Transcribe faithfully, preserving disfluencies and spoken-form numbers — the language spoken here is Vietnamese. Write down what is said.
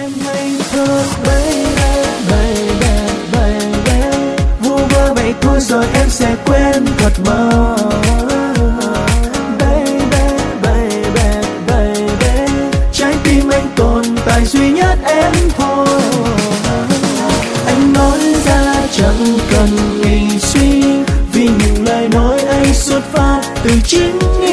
em ngây thơ. Baby, baby, baby, vu vơ vậy thôi rồi em sẽ quên thật mau. Baby, baby, baby, trái tim anh tồn tại duy nhất em thôi. Anh nói ra chẳng cần nghĩ suy, vì những lời nói ấy xuất phát từ chính